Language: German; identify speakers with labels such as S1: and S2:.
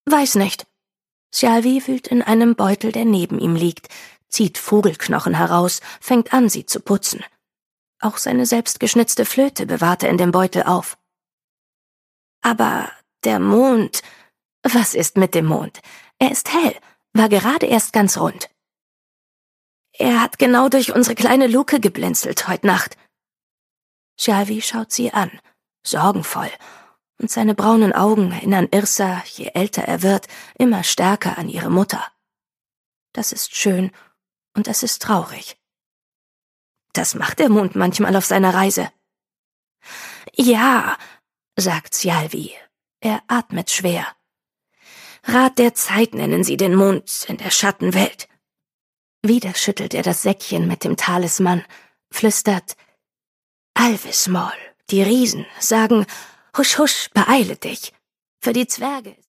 S1: Weiß nicht. Sjalvi wühlt in einem Beutel, der neben ihm liegt, zieht Vogelknochen heraus, fängt an, sie zu putzen. Auch seine selbstgeschnitzte Flöte bewahrt er in dem Beutel auf. Aber der Mond... Was ist mit dem Mond? Er ist hell, war gerade erst ganz rund. Er hat genau durch unsere kleine Luke geblinzelt heut Nacht. Sjalvi schaut sie an, sorgenvoll, und seine braunen Augen erinnern Yrsa, je älter er wird, immer stärker an ihre Mutter. Das ist schön und es ist traurig. Das macht der Mond manchmal auf seiner Reise. Ja, sagt Sjalvi. Er atmet schwer. Rat der Zeit nennen sie den Mond in der Schattenwelt. Wieder schüttelt er das Säckchen mit dem Talisman, flüstert: Alvismol, die Riesen, sagen: Husch, husch, beeile dich. Für die Zwerge